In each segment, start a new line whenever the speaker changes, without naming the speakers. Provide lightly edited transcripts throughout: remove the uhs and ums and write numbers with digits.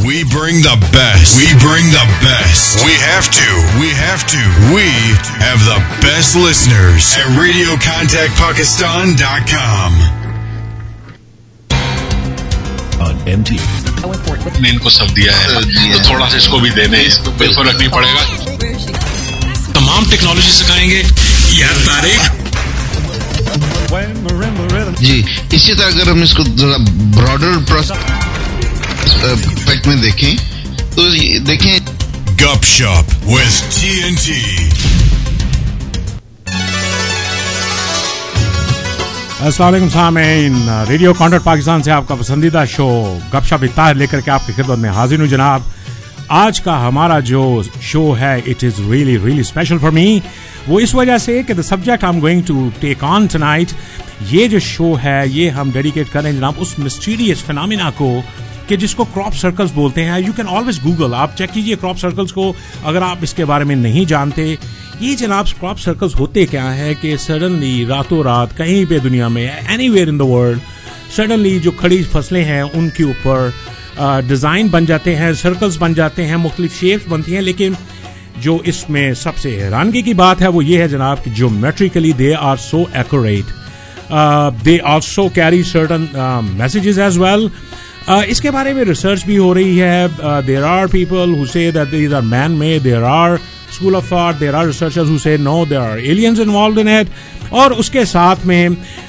We bring the best. We bring the best. We have to. We have to. We have the best listeners at RadioContactPakistan.com.
On MTV.
نے ان کو سب دیا ہے تو تھوڑا سا اس کو بھی دینے کوئی فرق نہیں پڑے گا. تمام ٹیکنالوجی سکھائیں گے یار طارق.
جی اسی طرح اگر ہم اس کو ذرا براڈر پرسپیکٹ میں دیکھیں تو دیکھیں
گپ شپ with TNT.
السلام علیکم سامعین, ریڈیو کانٹیکٹ پاکستان سے آپ کا پسندیدہ شو گپ شپ طاہر لے کر کے آپ کی خدمت میں حاضر ہوں جناب. آج کا ہمارا جو شو ہے it is really really special for me, وہ اس وجہ سے کہ the subject I am going to take on tonight, یہ جو شو ہے یہ ہم ڈیڈیکیٹ کر رہے ہیں جناب اس مسٹیریس فینامینا کو کہ جس کو کراپ سرکلز بولتے ہیں. یو کین آلویز گوگل, آپ چیک کیجئے کراپ سرکلز کو اگر آپ اس کے بارے میں نہیں جانتے. یہ جناب کراپ سرکلز ہوتے کیا ہے کہ سڈنلی راتوں رات کہیں پہ دنیا میں anywhere in the world suddenly جو کھڑی فصلیں ہیں ان کے اوپر ڈیزائن بن جاتے ہیں, سرکلز بن جاتے ہیں, مختلف شیپس بنتی ہیں. لیکن جو اس میں سب سے حیرانگی کی بات ہے وہ یہ ہے جناب کہ geometrically they are so accurate, they also carry certain messages as well. اس کے بارے میں ریسرچ بھی ہو رہی ہے. There are people who say that these are man made, there are school of thought, there are researchers who say no, there are aliens involved in it, اور اس کے ساتھ میں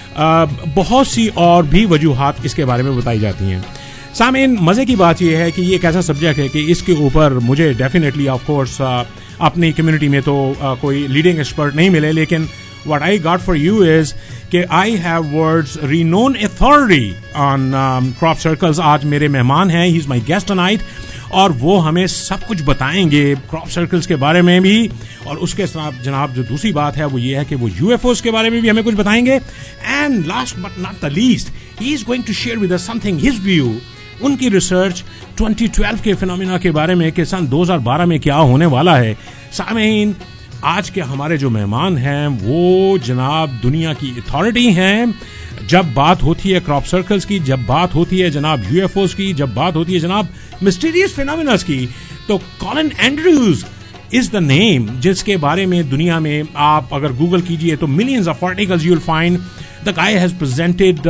بہت سی اور بھی وجوہات اس کے بارے میں بتائی جاتی ہیں. سامعین, مزے کی بات یہ ہے کہ یہ ایک ایسا سبجیکٹ ہے کہ اس کے اوپر مجھے ڈیفینیٹلی آف کورس اپنی کمیونٹی میں تو کوئی لیڈنگ ایکسپرٹ نہیں ملے, لیکن what I got for you is کہ I have words renowned authority on crop circles. آج میرے مہمان ہیں, he is my guest tonight, اور وہ ہمیں سب کچھ بتائیں گے کراپ سرکلز کے بارے میں بھی. اور اس کے ساتھ جناب جو دوسری بات ہے وہ یہ ہے کہ وہ یو ایف اوز کے بارے میں بھی ہمیں کچھ بتائیں گے. And last but not the least, he is going to share with us something, his view, ان کی ریسرچ 2012 کے فینومینا کے بارے میں کہ سن 2012 میں کیا ہونے والا ہے. سامعین, آج کے ہمارے جو مہمان ہیں وہ جناب دنیا کی اتھارٹی ہیں جب بات ہوتی ہے کراپ سرکلز کی, جب بات ہوتی ہے جناب یو ایف اوز کی, جب بات ہوتی ہے جناب مسٹیریس فینومیناز کی. تو کالن اینڈریوز از دا نیم جس کے بارے میں دنیا میں آپ اگر گوگل کیجئے تو millions of articles you will find. The guy has presented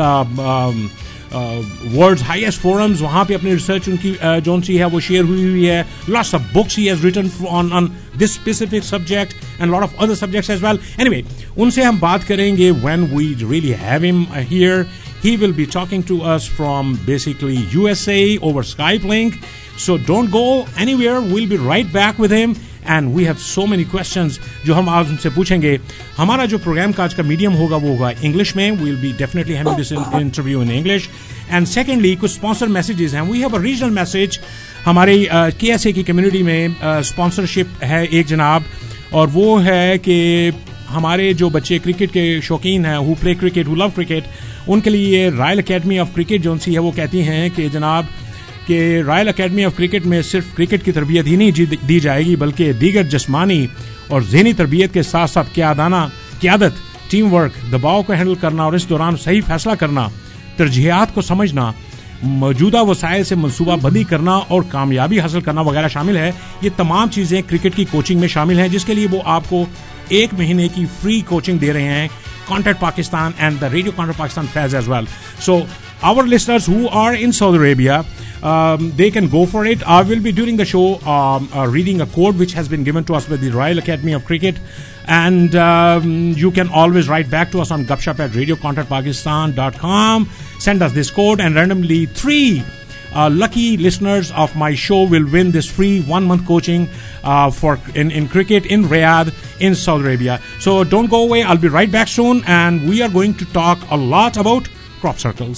world's highest forums, وہاں پہ اپنی ریسرچ ان کی جون سی ہے وہ شیئر ہوئی ہے. Lots of books he has written on this specific subject and lot of other subjects as well. Anyway, ان سے ہم بات کریں گے when we really have him here. He will be talking to us from basically USA over Skype link. So don't go anywhere. We'll be right back with him. And we have so many questions جو ہم آج ان سے پوچھیں گے. ہمارا جو programme کا آج کا میڈیم ہوگا وہ ہوگا انگلش میں. We'll be definitely having this interview in English. And secondly, کچھ sponsor messages ہیں. We have a regional message. ہماری KSA کی کمیونٹی میں sponsorship ہے ایک جناب, اور وہ ہے کہ ہمارے جو بچے کرکٹ کے شوقین ہیں, who play cricket, who love cricket, ان کے لیے رائل اکیڈمی آف کرکٹ جو سی ہے وہ کہتی ہیں کہ جناب کہ رائل اکیڈمی آف کرکٹ میں صرف کرکٹ کی تربیت ہی نہیں دی جائے گی بلکہ دیگر جسمانی اور ذہنی تربیت کے ساتھ ساتھ قیادت, ٹیم ورک, دباؤ کو ہینڈل کرنا اور اس دوران صحیح فیصلہ کرنا, ترجیحات کو سمجھنا, موجودہ وسائل سے منصوبہ بندی کرنا اور کامیابی حاصل کرنا وغیرہ شامل ہے. یہ تمام چیزیں کرکٹ کی کوچنگ میں شامل ہیں جس کے لیے وہ آپ کو 1 مہینے کی فری کوچنگ دے رہے ہیں. Contact Pakistan and the Radio Contact Pakistan fans as well. So our listeners who are in Saudi Arabia, they can go for it. I will be during the show reading a code which has been given to us by the Royal Academy of Cricket, and you can always write back to us on gupshop@radiocontactpakistan.com. Send us this code and randomly 3 lucky listeners of my show will win this free 1-month coaching for in cricket in Riyadh in Saudi Arabia. So don't go away. I'll be right back soon, and we are going to talk a lot about crop circles.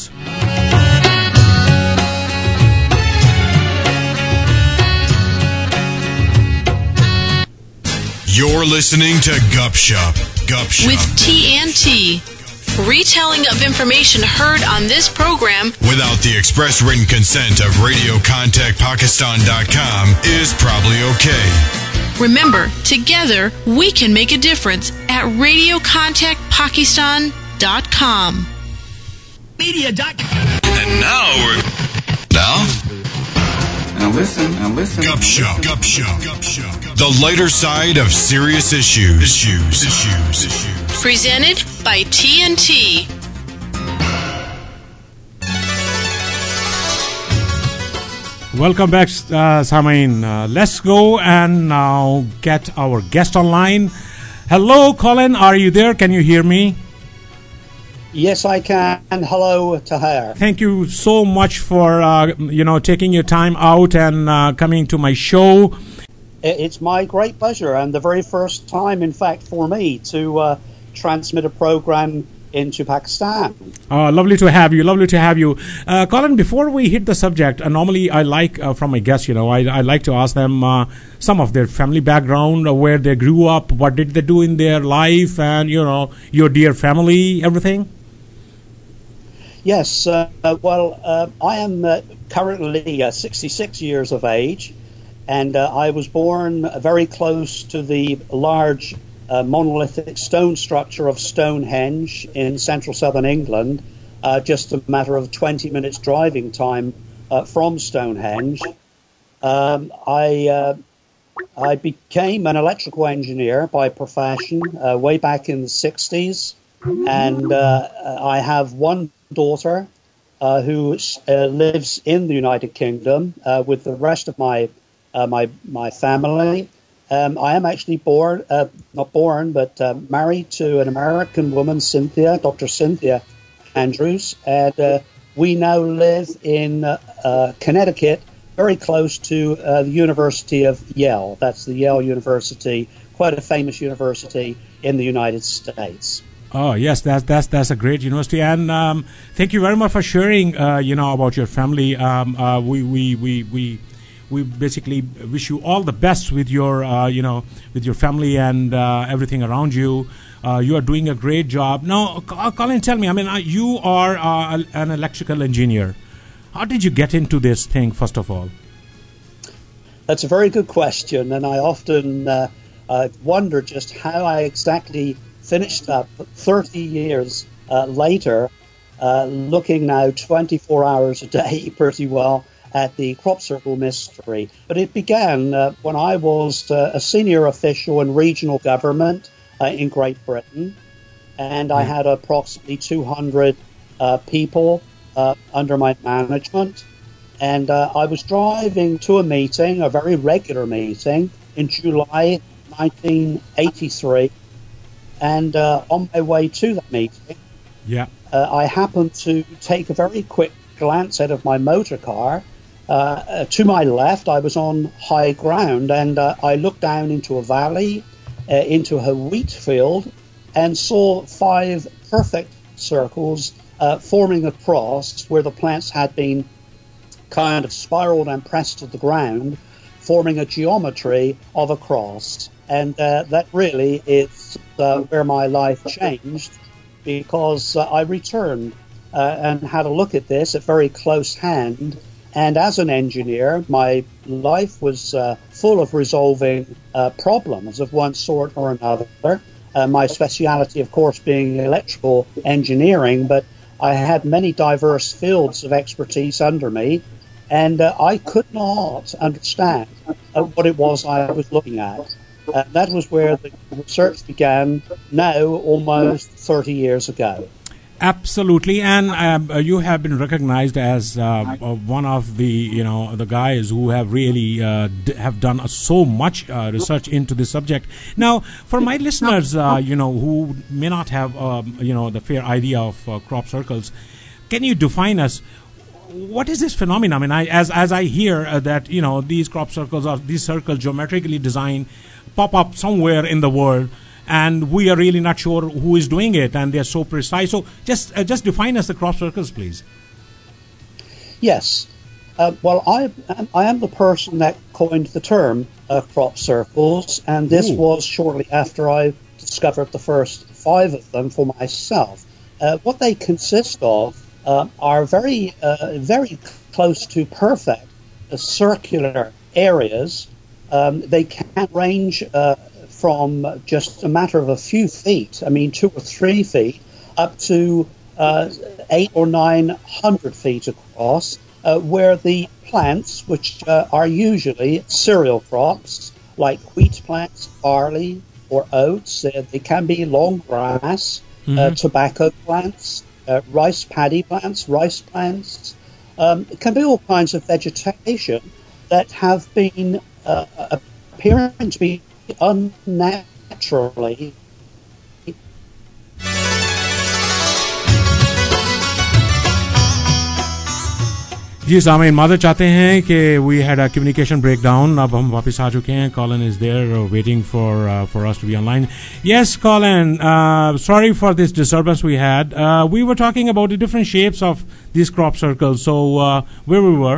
You're listening to Gup Shop with
TNT. Retelling of information heard on this program
without the express written consent of RadioContactPakistan.com is probably okay.
Remember, together we can make a difference at RadioContactPakistan.com.
And now
listen.
Gup Shop. The lighter side of serious issues.
Presented by TNT.
Welcome back, Samain. Let's go and now get our guest online. Hello, Colin. Are you there? Can you hear me?
Yes, I can. Hello, Tahir.
Thank you so much for taking your time out and coming to my show.
It's my great pleasure, and the very first time, in fact, for me to transmit a program into Pakistan.
Lovely to have you. Colin, before we hit the subject, normally I like from my guests, I like to ask them some of their family background, where they grew up, what did they do in their life, and, your dear family, everything.
Yes, I am currently 66 years of age, and I was born very close to the large monolithic stone structure of Stonehenge in central southern England, just a matter of 20 minutes driving time from Stonehenge. I became an electrical engineer by profession way back in the 60s, and I have one daughter who lives in the United Kingdom with the rest of my family. I am actually married to an American woman, Dr. Cynthia Andrews, and we now live in Connecticut, very close to the University of Yale. That's the Yale University, quite a famous university in the United States.
Oh yes, that's a great university, and thank you very much for sharing. About your family. We basically wish you all the best with your with your family and everything around you. You are doing a great job. Now, Colin, tell me. You are an electrical engineer. How did you get into this thing, first of all?
That's a very good question, and I often wonder just how I exactly finished up 30 years later, looking now 24 hours a day pretty well at the crop circle mystery. But it began when I was a senior official in regional government in Great Britain, and I had approximately 200 people under my management. And I was driving to a meeting, a very regular meeting, in July 1983. And on my way to that meeting, I happened to take a very quick glance out of my motor car. To my left, I was on high ground, and I looked down into a valley, into a wheat field, and saw 5 perfect circles forming a cross where the plants had been kind of spiraled and pressed to the ground, forming a geometry of a cross. And that really is where my life changed, because I returned and had a look at this at very close hand. And as an engineer, my life was full of resolving problems of one sort or another. My speciality, of course, being electrical engineering, but I had many diverse fields of expertise under me, and I could not understand what it was I was looking at. That was where the research began, now almost 30 years ago.
Absolutely, and you have been recognized as one of the the guys who have really have done so much research into this subject. Now, for my listeners, who may not have the fair idea of crop circles, can you define us? What is this phenomenon? As I hear that these crop circles or these circles geometrically designed pop up somewhere in the world, and we are really not sure who is doing it, and they're so precise. So just define us the crop circles, please.
Yes. Well, I am the person that coined the term crop circles, and this was shortly after I discovered the first 5 of them for myself. What they consist of are very close to perfect circular areas. They can range from just a matter of a few feet, 2 or 3 feet, up to 800 or 900 feet across. where the plants, which are usually cereal crops, like wheat plants, barley, or oats, they can be long grass, tobacco plants, rice paddy plants, rice plants. It can be all kinds of vegetation that have been appearing to be unnaturally.
जी सामीन मादर चाहते हैं कि we had a communication breakdown. अब हम वापस आ चुके हैं. Colin is there waiting for us to be online. Yes Colin, sorry for this disturbance we had. We were talking about the different shapes of this crop circle. So where we were.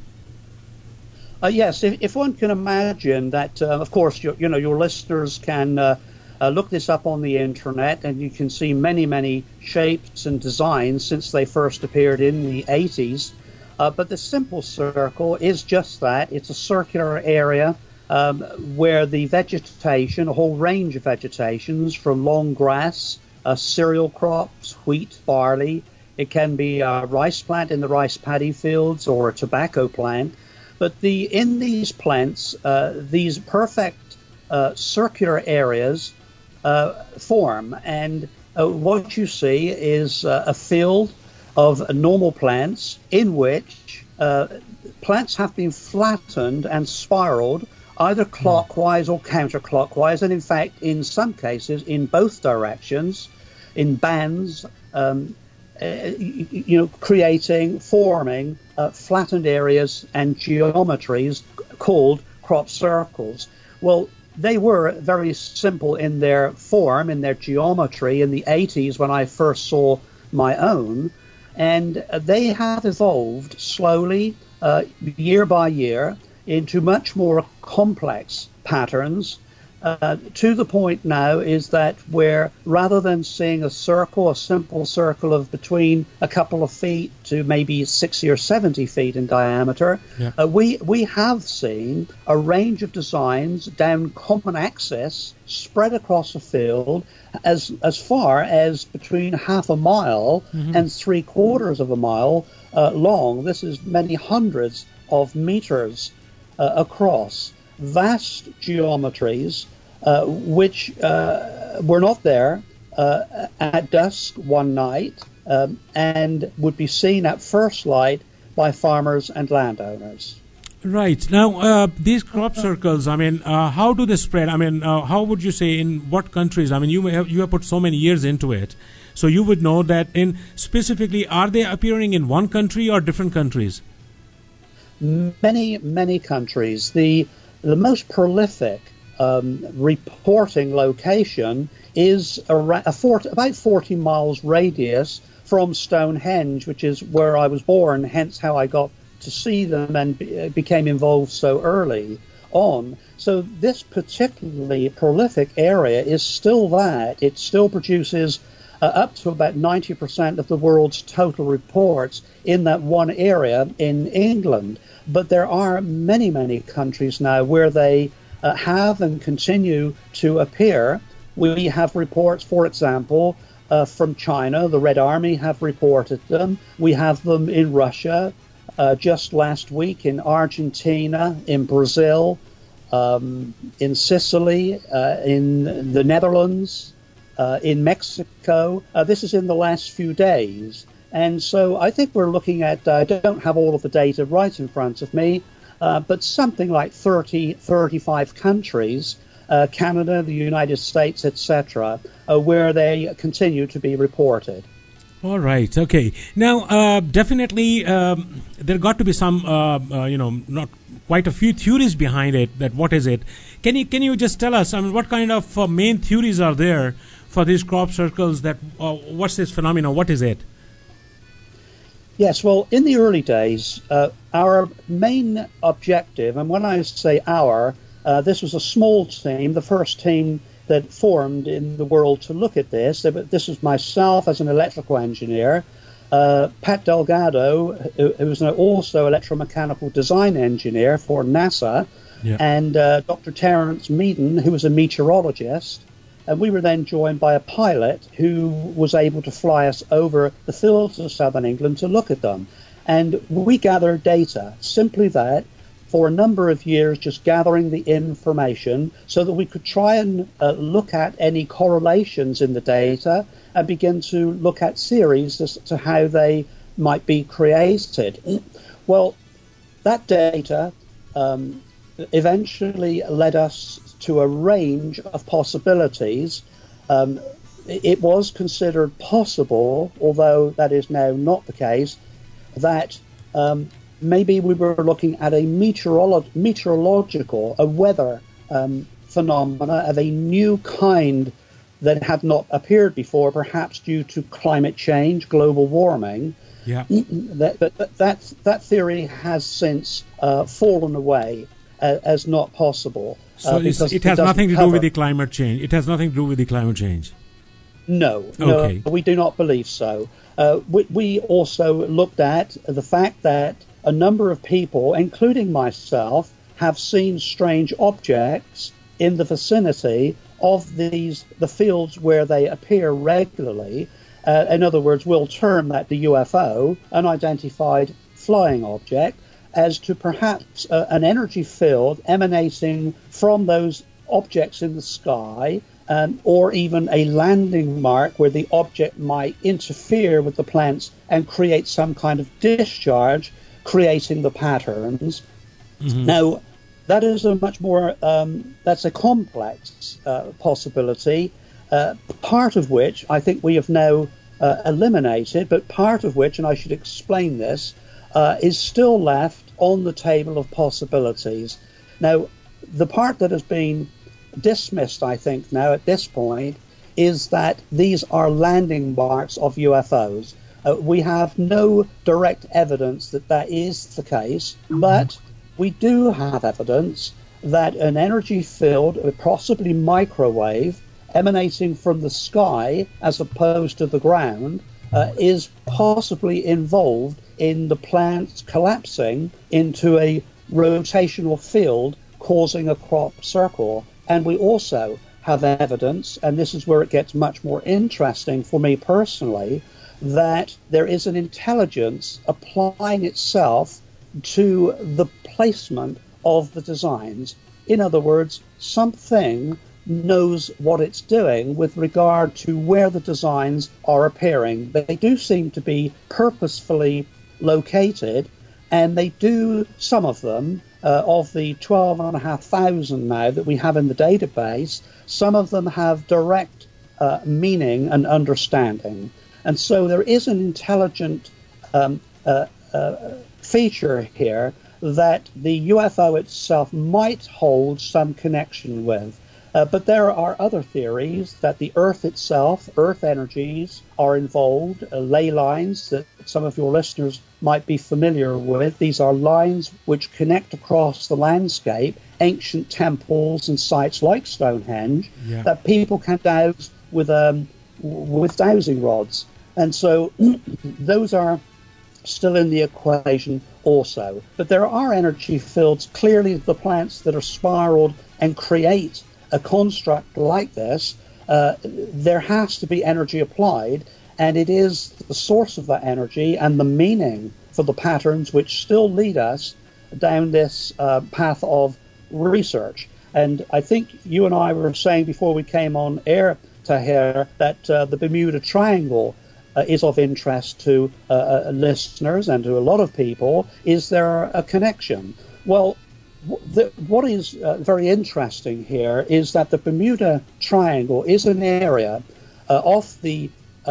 Yes, if one can imagine that, of course, your listeners can look this up on the internet, and you can see many shapes and designs since they first appeared in the 80s. But the simple circle is just that. It's a circular area where the vegetation, a whole range of vegetations, from long grass, cereal crops, wheat, barley. It can be a rice plant in the rice paddy fields or a tobacco plant. But in these plants, these perfect circular areas form. And what you see is a field of normal plants in which plants have been flattened and spiraled either clockwise or counterclockwise, and in fact in some cases in both directions, in bands, forming flattened areas and geometries called crop circles. Well, they were very simple in their form, in their geometry in the 80s when I first saw my own. And they have evolved slowly, year by year, into much more complex patterns, to the point now is that where rather than seeing a simple circle of between a couple of feet to maybe 60 or 70 feet in diameter, we have seen a range of designs down common axis spread across a field as far as between half a mile and 3/4 of a mile long. This is many hundreds of meters across. Vast geometries which were not there at dusk one night and would be seen at first light by farmers and landowners.
Right. Now, these crop circles, I mean, how do they spread? I mean, how would you say in what countries? I mean, you have put so many years into it, so you would know that in specifically, are they appearing in one country or different countries?
Many countries. The most prolific reporting location is about 40 miles radius from Stonehenge, which is where I was born, hence how I got to see them and became involved so early on. So this particularly prolific area is still that. It still produces up to about 90% of the world's total reports in that one area in England. But there are many countries now where they have and continue to appear. We have reports, for example, from China. The Red Army have reported them. We have them in Russia, just last week in Argentina, in Brazil, in Sicily, in the Netherlands, in Mexico. This is in the last few days. And so I think we're looking at, I don't have all of the data right in front of me, but something like 35 countries, Canada, the United States, etc., where they continue to be reported.
All right. Okay. Now, definitely, there got to be some, not quite a few theories behind it. That what is it? Can you just tell us? I mean, what kind of main theories are there for these crop circles? That what's this phenomenon? What is it?
Yes, well, in the early days, our main objective, and when I say our, this was a small team, the first team that formed in the world to look at this. This was myself as an electrical engineer, Pat Delgado, who was also electromechanical design engineer for NASA, and Dr. Terence Meaden, who was a meteorologist. And we were then joined by a pilot who was able to fly us over the fields of southern England to look at them. And we gather data, simply that, for a number of years, just gathering the information so that we could try and look at any correlations in the data and begin to look at theories as to how they might be created. Well, that data eventually led us to a range of possibilities. It was considered possible, although that is now not the case, that maybe we were looking at a meteorological, a weather phenomena of a new kind that had not appeared before, perhaps due to climate change, global warming.
Yeah.
That theory has since fallen away as not possible.
So it has nothing to do with the climate change. It has nothing to do with the climate change.
No,
Okay.
no, we do not believe so. We also looked at the fact that a number of people, including myself, have seen strange objects in the vicinity of the fields where they appear regularly. In other words, we'll term that the UFO, unidentified flying object, as to perhaps an energy field emanating from those objects in the sky, or even a landing mark where the object might interfere with the plants and create some kind of discharge, creating the patterns. Mm-hmm. Now, that is a much more, that's a complex possibility, part of which I think we have now eliminated, but part of which, and I should explain this, is still left on the table of possibilities. Now, the part that has been dismissed, I think, now at this point, is that these are landing marks of UFOs. We have no direct evidence that that is the case, but we do have evidence that an energy field, possibly microwave, emanating from the sky as opposed to the ground, is possibly involved in the plants collapsing into a rotational field causing a crop circle. And we also have evidence, and this is where it gets much more interesting for me personally, that there is an intelligence applying itself to the placement of the designs. In other words, something knows what it's doing with regard to where the designs are appearing. They do seem to be purposefully located, and they do, some of them, of the 12,500 now that we have in the database, some of them have direct meaning and understanding. And so there is an intelligent feature here that the UFO itself might hold some connection with. But there are other theories that the Earth itself, Earth energies, are involved, ley lines that some of your listeners might be familiar with. These are lines which connect across the landscape, ancient temples and sites like Stonehenge, that people can douse with dowsing rods. And so those are still in the equation also. But there are energy fields, clearly the plants that are spiraled and create a construct like this, there has to be energy applied, and it is the source of that energy and the meaning for the patterns which still lead us down this path of research. And I think you and I were saying before we came on air, Tahir, that the Bermuda Triangle is of interest to listeners and to a lot of people. Is there a connection? Well, what is very interesting here is that the Bermuda Triangle is an area off the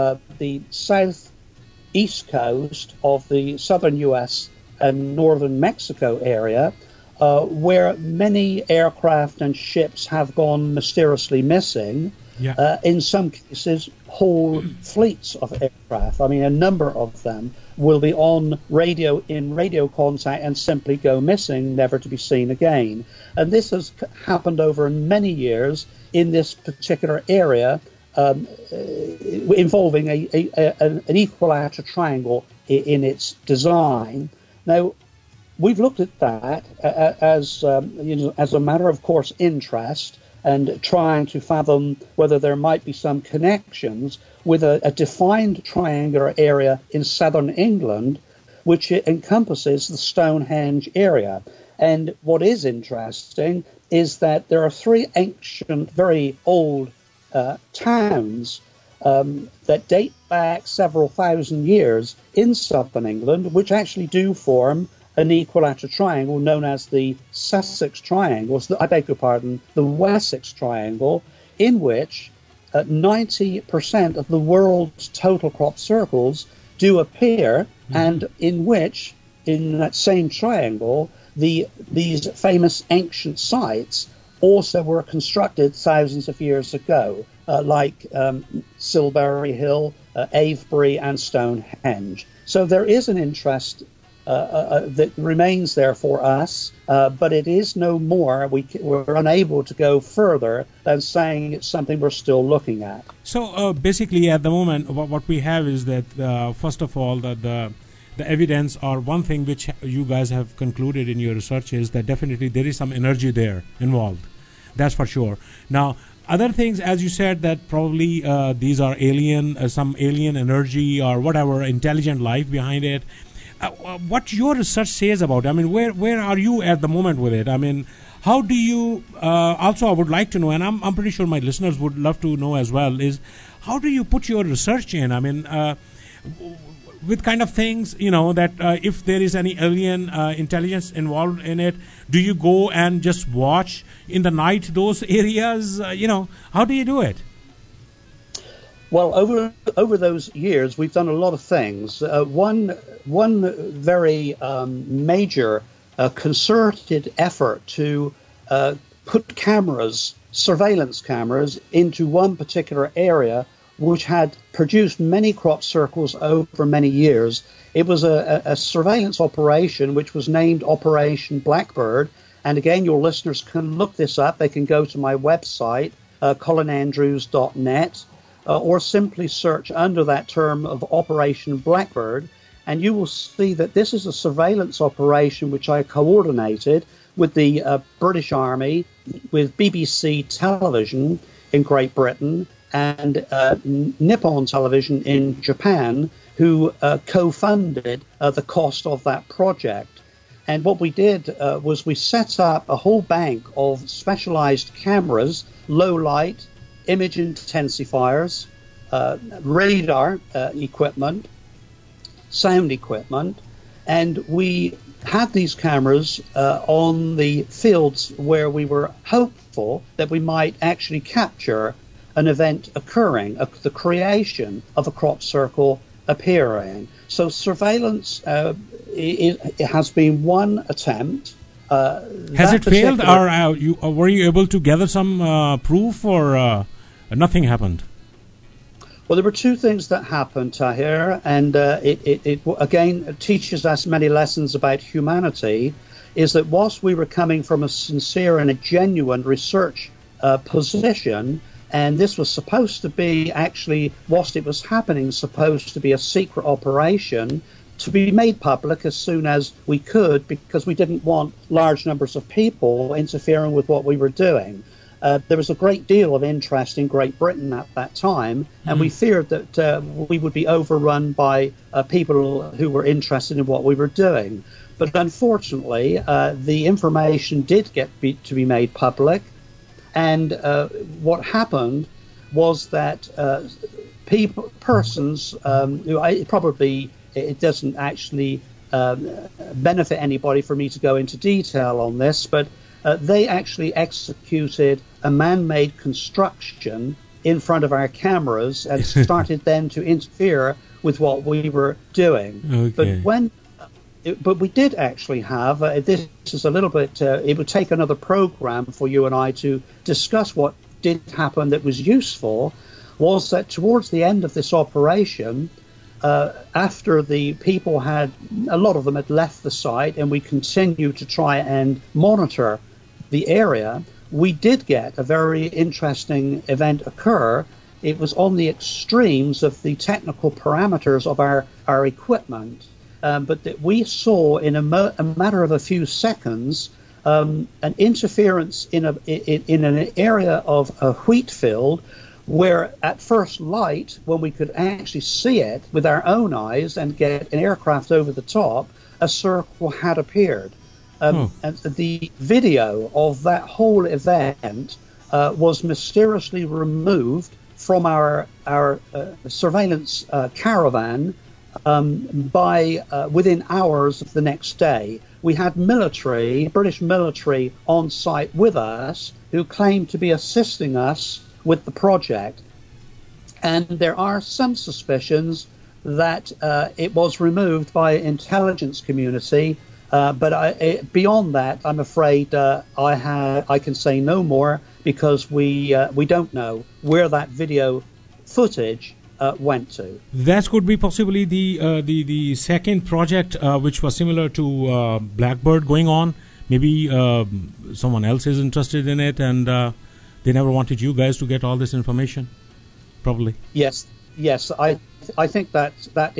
southeast coast of the southern U.S. and northern Mexico area, where many aircraft and ships have gone mysteriously missing. In some cases, whole fleets of aircraft. I mean, a number of them will be in radio contact and simply go missing, never to be seen again. And this has happened over many years in this particular area, involving an equilateral triangle in its design. Now, we've looked at that as a matter of course interest, and trying to fathom whether there might be some connections with a defined triangular area in southern England, which encompasses the Stonehenge area. And what is interesting is that there are three ancient, very old towns that date back several thousand years in southern England, which actually do form an equilateral triangle known as the Sussex Triangle, the Wessex Triangle, in which 90% of the world's total crop circles do appear, and in which, in that same triangle, these famous ancient sites also were constructed thousands of years ago, like Silbury Hill, Avebury, and Stonehenge. So there is an interest that remains there for us, but it is no more. We're unable to go further than saying it's something we're still looking at.
So basically, at the moment, what we have is that, first of all, that the evidence, or one thing which you guys have concluded in your research, is that definitely there is some energy there involved. That's for sure. Now, other things, as you said, that probably these are alien, some alien energy or whatever, intelligent life behind it. What your research says about it? I mean, where are you at the moment with it? I mean, how do you, also I would like to know, and I'm pretty sure my listeners would love to know as well, is how do you put your research in? I mean, with kind of things, that if there is any alien intelligence involved in it, do you go and just watch in the night those areas? How do you do it?
Well, over those years, we've done a lot of things. One very major concerted effort to put surveillance cameras, into one particular area, which had produced many crop circles over many years. It was a surveillance operation which was named Operation Blackbird. And again, your listeners can look this up. They can go to my website, colinandrews.net, or simply search under that term of Operation Blackbird. And you will see that this is a surveillance operation which I coordinated with the British Army, with BBC Television in Great Britain, and Nippon Television in Japan, who co-funded the cost of that project. And what we did was we set up a whole bank of specialized cameras, low light, image intensifiers, radar equipment, sound equipment, and we had these cameras on the fields where we were hopeful that we might actually capture an event occurring, the creation of a crop circle appearing. So surveillance, it has been one attempt.
Has it failed, or were you able to gather some proof, or nothing happened?
Well, there were two things that happened, Tahir, and it again teaches us many lessons about humanity, is that whilst we were coming from a sincere and a genuine research position, and this was supposed to be, actually, whilst it was happening, supposed to be a secret operation to be made public as soon as we could, because we didn't want large numbers of people interfering with what we were doing. There was a great deal of interest in Great Britain at that time, and we feared that we would be overrun by people who were interested in what we were doing. But unfortunately, the information did to be made public, and what happened was that persons who it doesn't actually benefit anybody for me to go into detail on this, but they actually executed a man-made construction in front of our cameras and started then to interfere with what we were doing. Okay. But we did actually have, this is a little bit, it would take another program for you and I to discuss what did happen that was useful, was that towards the end of this operation, after the people a lot of them had left the site and we continued to try and monitor the area, we did get a very interesting event occur. It was on the extremes of the technical parameters of our equipment. But that we saw in a matter of a few seconds an interference in an area of a wheat field where at first light, when we could actually see it with our own eyes and get an aircraft over the top, a circle had appeared. And the video of that whole event was mysteriously removed from our surveillance caravan by within hours of the next day. We had British military on site with us who claimed to be assisting us with the project. And there are some suspicions that it was removed by intelligence community. But beyond that, I'm afraid I can say no more, because we don't know where that video footage went to.
That could be possibly the second project which was similar to Blackbird going on. Maybe someone else is interested in it, and they never wanted you guys to get all this information. Probably. Yes.
I think that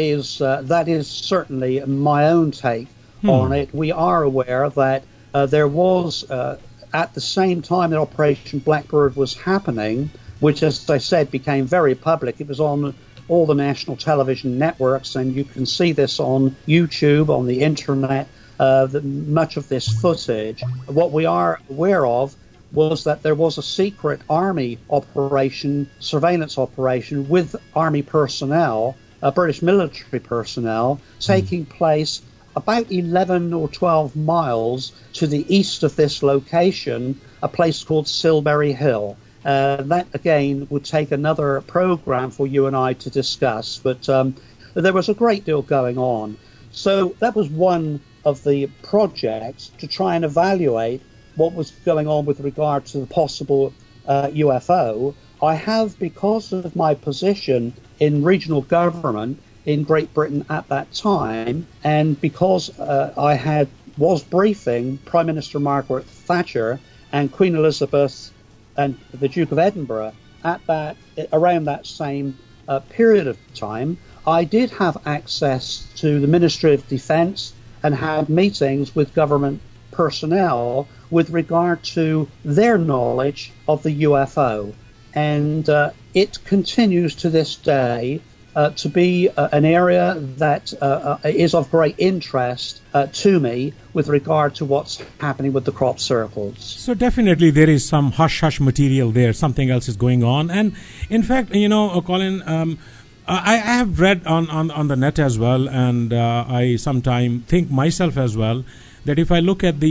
is certainly my own take on it. We are aware that there was at the same time that Operation Blackbird was happening, which, as I said, became very public. It was on all the national television networks, and you can see this on YouTube, on the internet, much of this footage. What we are aware of was that there was a secret army operation, surveillance operation, with army personnel, British military personnel, taking place about 11 or 12 miles to the east of this location, a place called Silbury Hill. That, again, would take another program for you and I to discuss, but there was a great deal going on. So that was one of the projects to try and evaluate what was going on with regard to the possible UFO. I have, because of my position in regional government in Great Britain at that time, and because I was briefing Prime Minister Margaret Thatcher and Queen Elizabeth and the Duke of Edinburgh around that same period of time, I did have access to the Ministry of Defence and had meetings with government personnel with regard to their knowledge of the UFO. And it continues to this day to be an area that is of great interest to me with regard to what's happening with the crop circles.
So definitely there is some hush-hush material there. Something else is going on. And in fact, Colin, I have read on the net as well, and I sometimes think myself as well, that if I look at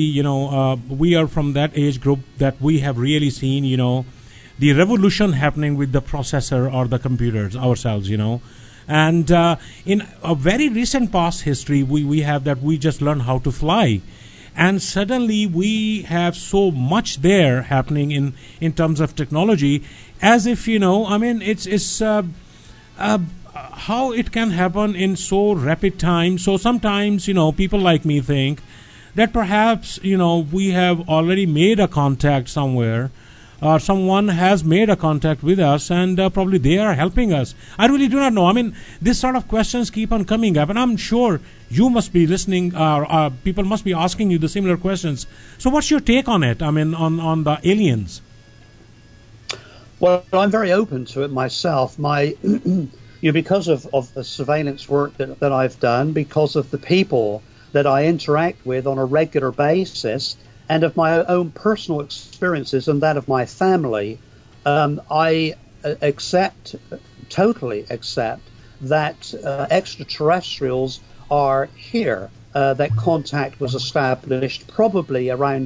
we are from that age group that we have really seen, the revolution happening with the processor or the computers ourselves, And in a very recent past history, we have that we just learned how to fly. And suddenly we have so much there happening in terms of technology, as if, it's how it can happen in so rapid time. So sometimes, people like me think that perhaps, we have already made a contact somewhere, or someone has made a contact with us, and probably they are helping us. I really do not know. This sort of questions keep on coming up, and I'm sure you must be listening, people must be asking you the similar questions. So what's your take on it, on the aliens?
Well, I'm very open to it myself. Because of the surveillance work that I've done, because of the people that I interact with on a regular basis, and of my own personal experiences and that of my family, I totally accept that extraterrestrials are here. That contact was established probably around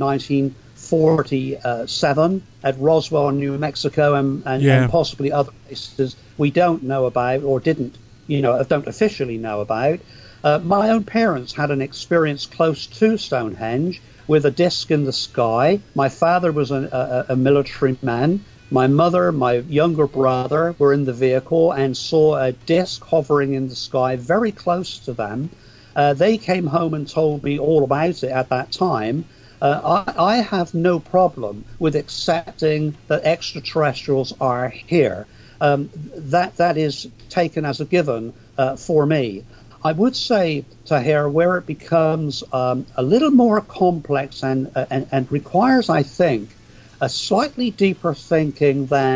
1947 at Roswell, New Mexico, and possibly other places we don't know about or don't officially know about. My own parents had an experience close to Stonehenge with a disc in the sky. My father was a military man. My mother, my younger brother were in the vehicle and saw a disc hovering in the sky very close to them. They came home and told me all about it at that time. I have no problem with accepting that extraterrestrials are here. That is taken as a given for me. I would say, Tahir, where it becomes a little more complex and requires, I think, a slightly deeper thinking than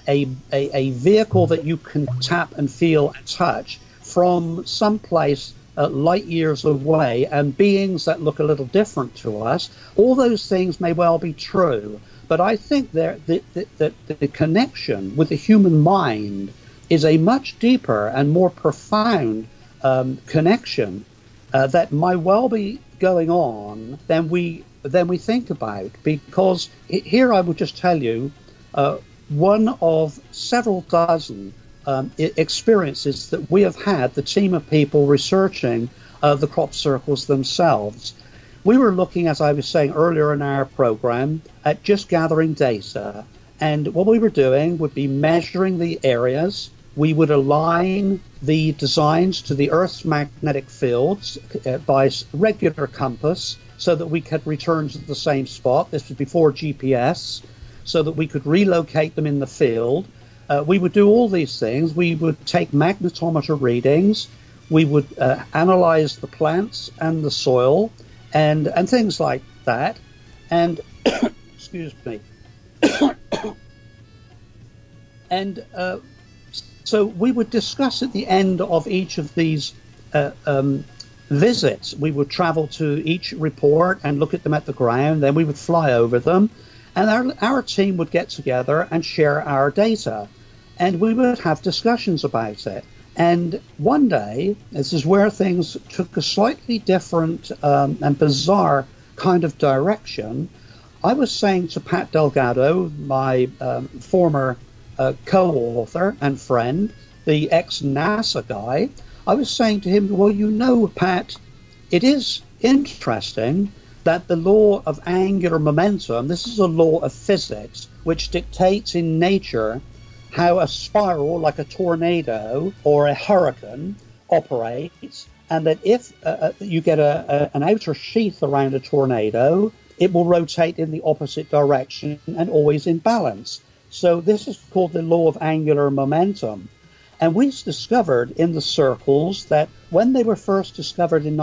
a vehicle that you can tap and feel and touch from someplace light years away, and beings that look a little different to us. All those things may well be true, but I think that the connection with the human mind is a much deeper and more profound connection that might well be going on than we think about. Because here I would just tell you one of several dozen experiences that we have had, the team of people researching the crop circles themselves. We were looking, as I was saying earlier in our program, at just gathering data. And what we were doing would be measuring the areas. We would align the designs to the Earth's magnetic fields by regular compass so that we could return to the same spot. This was before GPS, so that we could relocate them in the field. We would do all these things. We would take magnetometer readings. We would analyze the plants and the soil and things like that. And, excuse me. And so we would discuss at the end of each of these visits. We would travel to each report and look at them at the ground. Then we would fly over them. And our team would get together and share our data. And we would have discussions about it. And one day, this is where things took a slightly different and bizarre kind of direction. I was saying to Pat Delgado, my former co-author and friend, the ex-NASA guy, I was saying to him, well, you know, Pat, it is interesting that the law of angular momentum, this is a law of physics, which dictates in nature how a spiral, like a tornado or a hurricane, operates, and that if you get an outer sheath around a tornado, it will rotate in the opposite direction and always in balance. So this is called the law of angular momentum. And we discovered in the circles that when they were first discovered in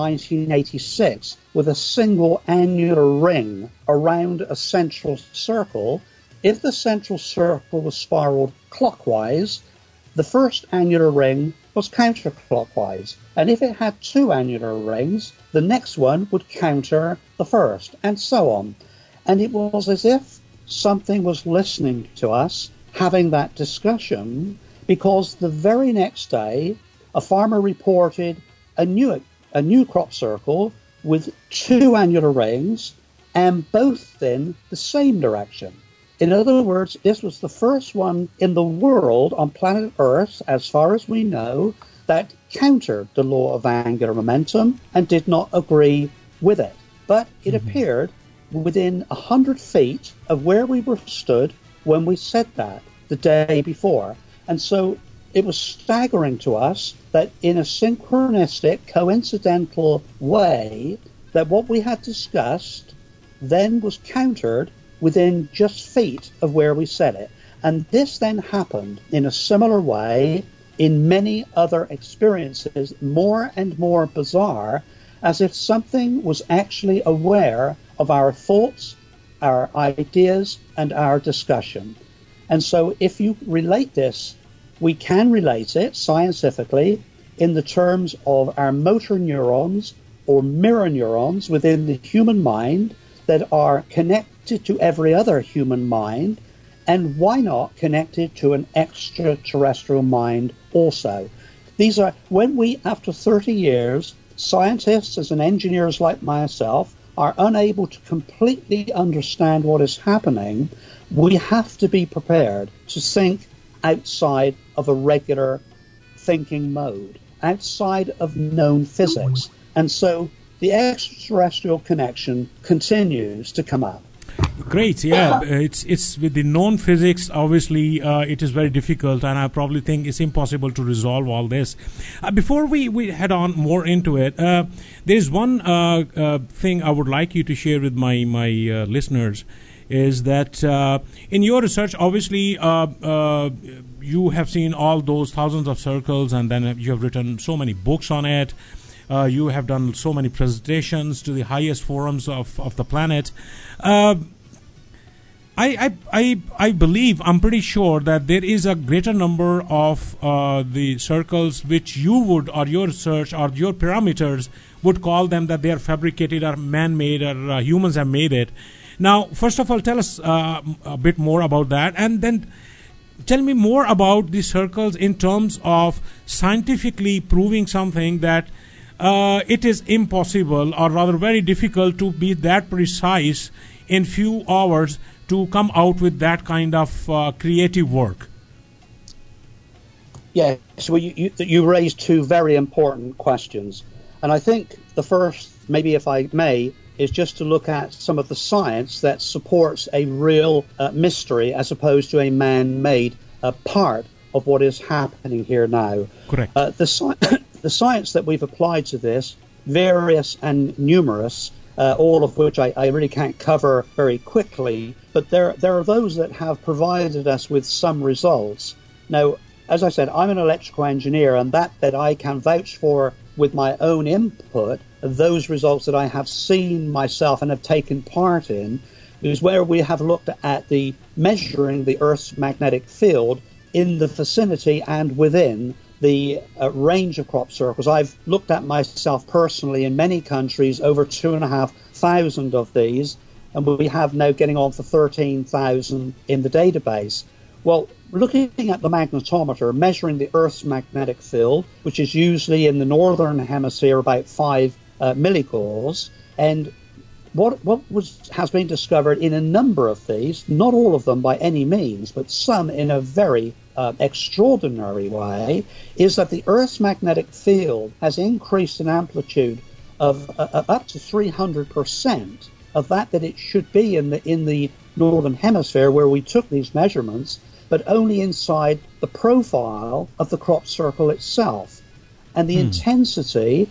1986 with a single annular ring around a central circle, if the central circle was spiraled clockwise, the first annular ring was counterclockwise. And if it had two annular rings, the next one would counter the first, and so on. And it was as if something was listening to us having that discussion, because the very next day, a farmer reported a new crop circle with two annular rings and both in the same direction. In other words, this was the first one in the world on planet Earth, as far as we know, that countered the law of angular momentum and did not agree with it. But it appeared within 100 feet of where we were stood when we said that the day before. And so it was staggering to us that in a synchronistic, coincidental way, that what we had discussed then was countered within just feet of where we said it. And this then happened in a similar way in many other experiences, more and more bizarre, as if something was actually aware of our thoughts, our ideas, and our discussion. And so if you relate this, we can relate it scientifically in the terms of our motor neurons or mirror neurons within the human mind that are connected to every other human mind, and why not connected to an extraterrestrial mind also. These are, when we, after 30 years, scientists and engineers like myself, are unable to completely understand what is happening, we have to be prepared to think outside of a regular thinking mode, outside of known physics. And so the extraterrestrial connection continues to come up.
Great, yeah. It's with the known physics, obviously, it is very difficult, and I probably think it's impossible to resolve all this. Before we head on more into it, there's one thing I would like you to share with my listeners, is that in your research, obviously, you have seen all those thousands of circles, and then you have written so many books on it. You have done so many presentations to the highest forums of the planet. I believe, I'm pretty sure that there is a greater number of the circles which you would, or your research or your parameters would call them that they are fabricated or man-made or humans have made it. Now, first of all, tell us a bit more about that, and then tell me more about the circles in terms of scientifically proving something that it is impossible, or rather very difficult, to be that precise in few hours to come out with that kind of creative work.
Yes, well, you raised two very important questions. And I think the first, maybe if I may, is just to look at some of the science that supports a real mystery as opposed to a man-made part of what is happening here now.
Correct.
The science that we've applied to this, various and numerous, all of which I really can't cover very quickly, but there are those that have provided us with some results. Now, as I said, I'm an electrical engineer, and that I can vouch for with my own input, those results that I have seen myself and have taken part in, is where we have looked at the measuring the Earth's magnetic field in the vicinity and within the range of crop circles. I've looked at myself personally in many countries, over 2,500 of these, and we have now getting on for 13,000 in the database. Well, looking at the magnetometer, measuring the Earth's magnetic field, which is usually in the northern hemisphere about 5 milligauss, and what has been discovered in a number of these, not all of them by any means, but some in a very extraordinary way, is that the Earth's magnetic field has increased in amplitude of up to 300% of that it should be in the northern hemisphere where we took these measurements, but only inside the profile of the crop circle itself. And the intensity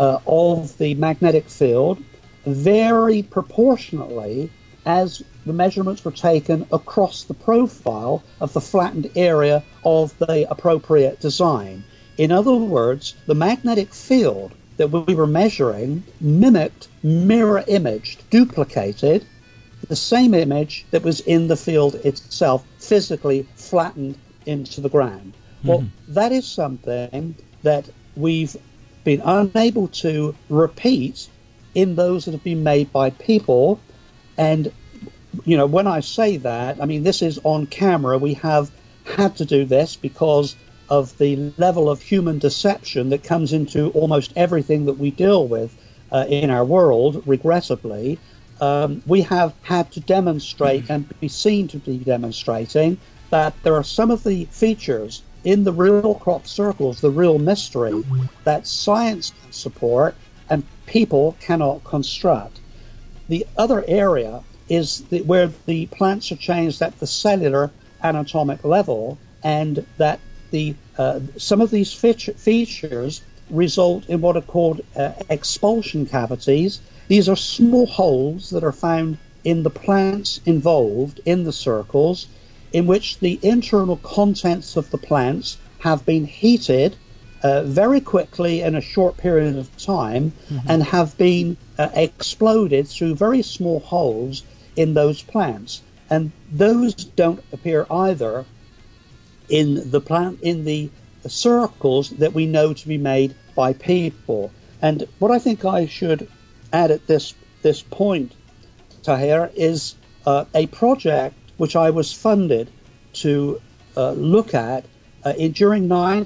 of the magnetic field varied proportionately as the measurements were taken across the profile of the flattened area of the appropriate design. In other words, the magnetic field that we were measuring mimicked, mirror imaged, duplicated the same image that was in the field itself, physically flattened into the ground. Well, that is something that we've been unable to repeat in those that have been made by people. And, you know, when I say that, I mean, this is on camera. We have had to do this because of the level of human deception that comes into almost everything that we deal with in our world, regrettably. We have had to demonstrate and be seen to be demonstrating that there are some of the features in the real crop circles, the real mystery, that science can support and people cannot construct. The other area is where the plants are changed at the cellular anatomic level, and that some of these features result in what are called expulsion cavities. These are small holes that are found in the plants involved in the circles, in which the internal contents of the plants have been heated very quickly in a short period of time, and have been exploded through very small holes in those plants. And those don't appear either in the circles that we know to be made by people. And what I think I should add at this point, Tahir, is a project which I was funded to look at during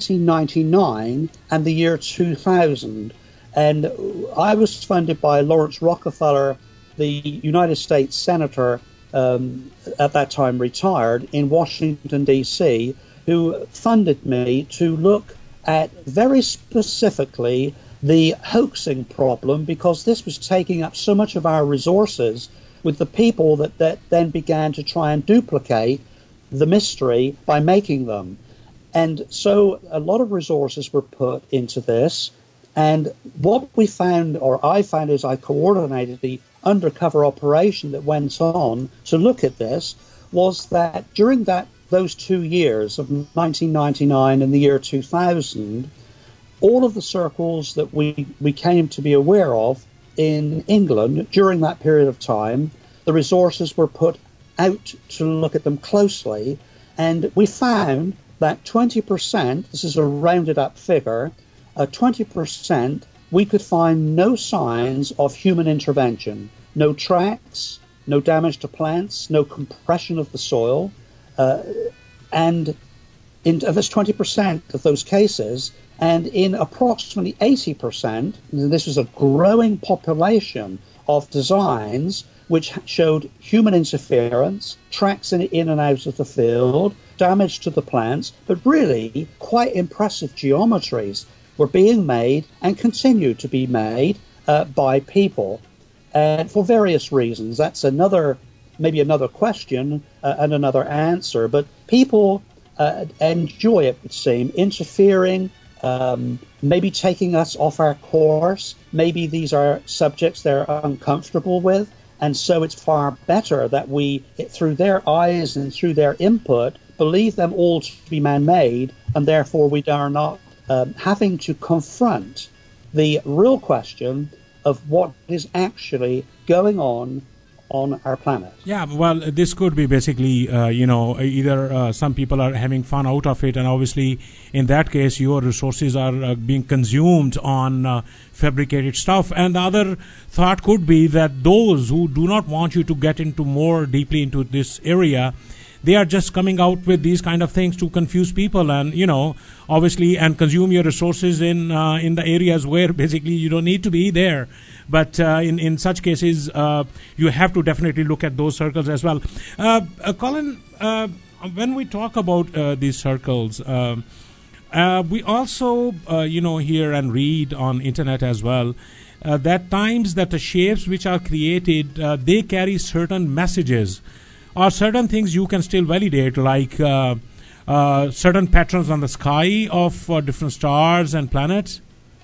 1999 and the year 2000. And I was funded by Lawrence Rockefeller, the United States Senator, at that time retired, in Washington, D.C., who funded me to look at very specifically the hoaxing problem, because this was taking up so much of our resources with the people that then began to try and duplicate the mystery by making them. And so a lot of resources were put into this. And what we found, or I found, as I coordinated the undercover operation that went on to look at this, was that during those 2 years of 1999 and the year 2000, all of the circles that we came to be aware of in England during that period of time, the resources were put out to look at them closely, and we found that 20%, this is a rounded up figure, 20%, we could find no signs of human intervention, no tracks, no damage to plants, no compression of the soil, and that's 20% of those cases, and in approximately 80%, and this was a growing population of designs which showed human interference, tracks in and out of the field, damage to the plants, but really quite impressive geometries were being made and continue to be made by people. And for various reasons. That's maybe another question and another answer. But people enjoy, it would seem, interfering, maybe taking us off our course. Maybe these are subjects they're uncomfortable with. And so it's far better that we, through their eyes and through their input, believe them all to be man-made, and therefore we are not having to confront the real question of what is actually going on our planet.
Yeah, well, this could be basically, either some people are having fun out of it, and obviously in that case your resources are being consumed on fabricated stuff. And the other thought could be that those who do not want you to get into more deeply into this area, they are just coming out with these kind of things to confuse people and, obviously, and consume your resources in the areas where basically you don't need to be there. But in such cases, you have to definitely look at those circles as well. Colin, when we talk about these circles, we also, hear and read on internet as well that times that the shapes which are created, they carry certain messages. Or certain things you can still validate, like certain patterns on the sky of different stars and planets?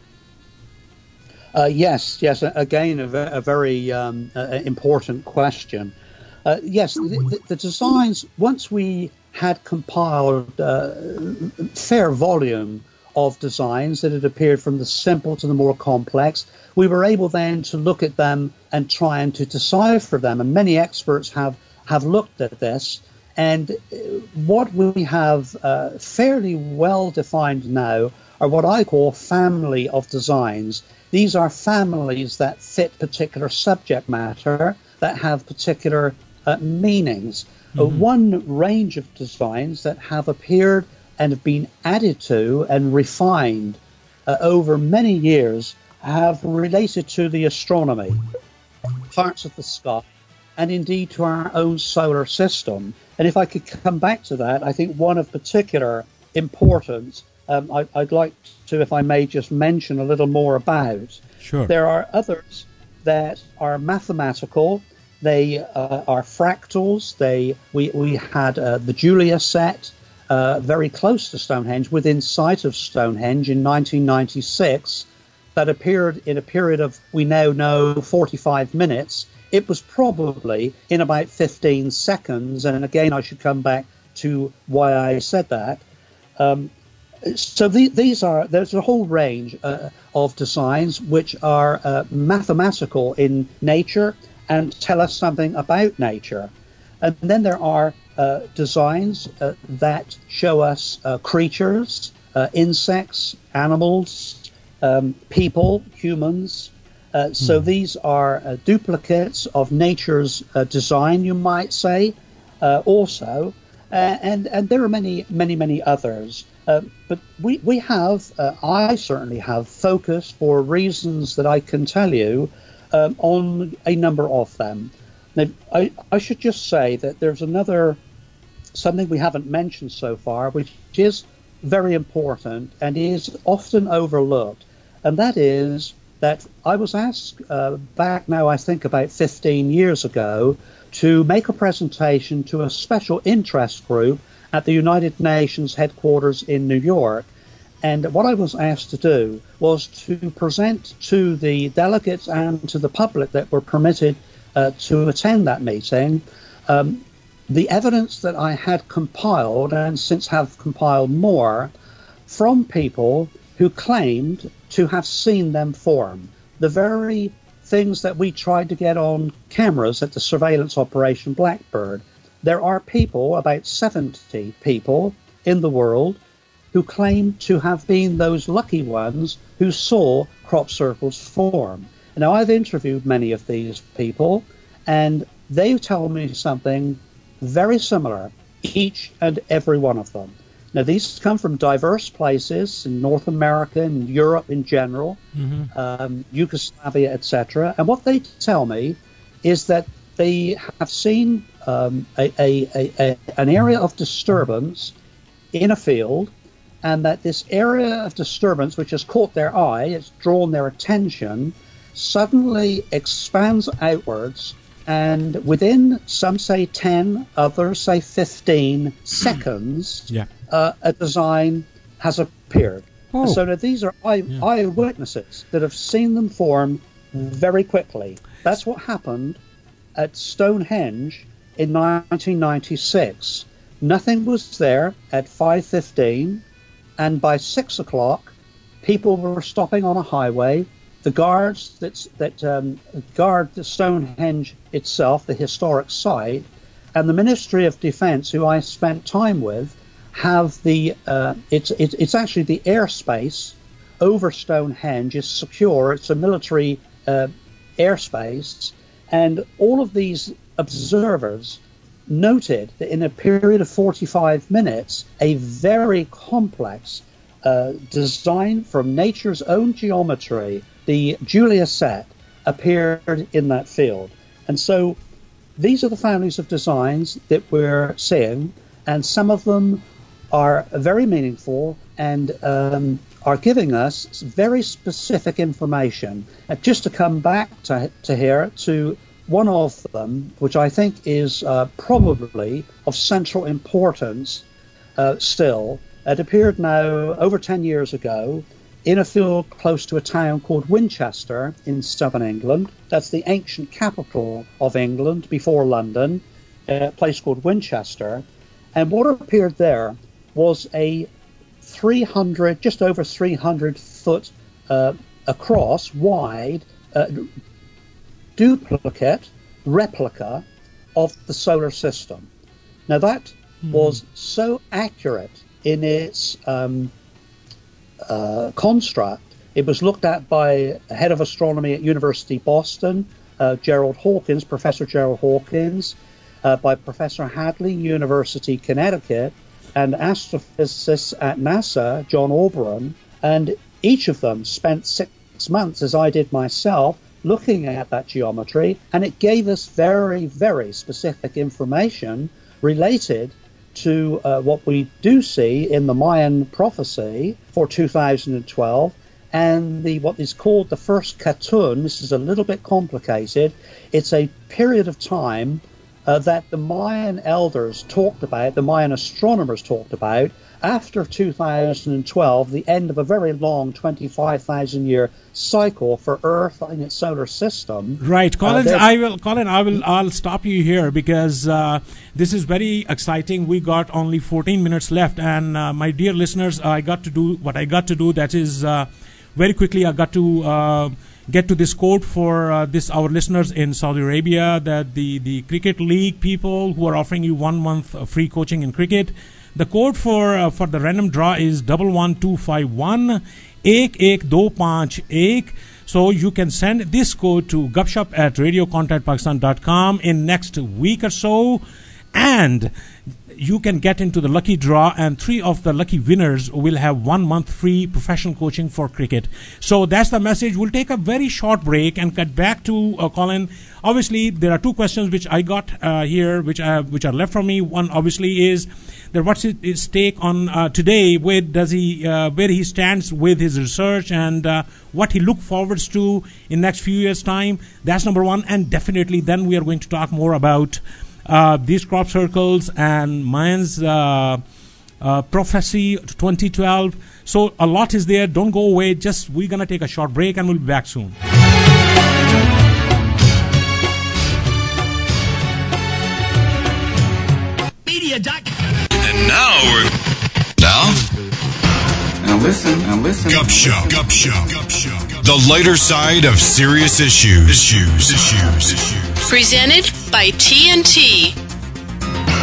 Yes. Again, a very important question. Yes, the designs, once we had compiled fair volume of designs that had appeared from the simple to the more complex, we were able then to look at them and try and to decipher them. And many experts have looked at this, and what we have fairly well defined now are what I call family of designs. These are families that fit particular subject matter, that have particular meanings. One range of designs that have appeared and have been added to and refined over many years have related to the astronomy, parts of the sky, and indeed to our own solar system. And if I could come back to that, I think one of particular importance I'd like to, if I may, just mention a little more about.
Sure.
There are others that are mathematical. They are fractals. We had the Julia set very close to Stonehenge, within sight of Stonehenge in 1996, that appeared in a period of, we now know, 45 minutes. It was probably in about 15 seconds, and again I should come back to why I said that. So there's a whole range of designs which are mathematical in nature and tell us something about nature. And then there are designs that show us creatures, insects, animals, people, humans. So these are duplicates of nature's design, you might say, also, and there are many others. But we have, I certainly have, focused for reasons that I can tell you on a number of them. Now, I should just say that there's something we haven't mentioned so far, which is very important and is often overlooked, and that is that I was asked back now, I think about 15 years ago, to make a presentation to a special interest group at the United Nations headquarters in New York. And what I was asked to do was to present to the delegates and to the public that were permitted to attend that meeting the evidence that I had compiled, and since have compiled more, from people who claimed to have seen them form. The very things that we tried to get on cameras at the surveillance Operation Blackbird. there are people, about 70 people in the world, who claim to have been those lucky ones who saw crop circles form. Now, I've interviewed many of these people, and they tell me something very similar, each and every one of them. Now, these come from diverse places in North America and Europe in general, Yugoslavia, etc. And what they tell me is that they have seen an area of disturbance in a field, and that this area of disturbance, which has caught their eye, it's drawn their attention, suddenly expands outwards, and within, some say 10, others say 15 seconds, a design has appeared.
Oh.
So now these are eyewitnesses that have seen them form very quickly. That's what happened at Stonehenge in 1996. Nothing was there at 5:15, and by 6 o'clock, people were stopping on a highway. The guards that guard the Stonehenge itself, the historic site, and the Ministry of Defence, who I spent time with, have the it's actually the airspace over Stonehenge is secure. It's a military airspace, and all of these observers noted that in a period of 45 minutes, a very complex design from nature's own geometry, the Julia set, appeared in that field. And so these are the families of designs that we're seeing, and some of them are very meaningful and are giving us very specific information. Just to come back to here, to one of them, which I think is probably of central importance still. It appeared now over 10 years ago in a field close to a town called Winchester in southern England. That's the ancient capital of England before London, a place called Winchester. And what appeared there was a just over 300 foot across, wide, replica of the solar system. Now that was so accurate in its construct. It was looked at by a head of astronomy at University Boston, Professor Gerald Hawkins, by Professor Hadley, University Connecticut, and astrophysicists at NASA, John Oberon, and each of them spent 6 months, as I did myself, looking at that geometry, and it gave us very, very specific information related to what we do see in the Mayan prophecy for 2012 and what is called the first Katun. This is a little bit complicated. It's a period of time that the Mayan elders talked about, the Mayan astronomers talked about, after 2012, the end of a very long 25,000-year cycle for Earth and its solar system.
Right, Colin. I'll stop you here because this is very exciting. We got only 14 minutes left, and my dear listeners, I got to do what I got to do. That is, very quickly, I got to get to this quote for our listeners in Saudi Arabia, that the cricket league people who are offering you 1 month free coaching in cricket. The code for the random draw is 11251 1125. So you can send this code to gupshup@radiocontactpakistan.com in next week or so, and you can get into the lucky draw, and 3 of the lucky winners will have 1 month free professional coaching for cricket. So that's the message. We'll take a very short break and get back to Colin. Obviously, there are 2 questions which I got here, which are left from me. One obviously is that what's his take on today? Where he stands with his research and what he looks forwards to in next few years' time. That's number 1, and definitely then we are going to talk more about these crop circles and Mayan's prophecy 2012. So a lot is there. Don't go away. We're going to take a short break and we'll be back soon.
And now listen. Gup Shop. The lighter side of serious issues.
Presented by TNT.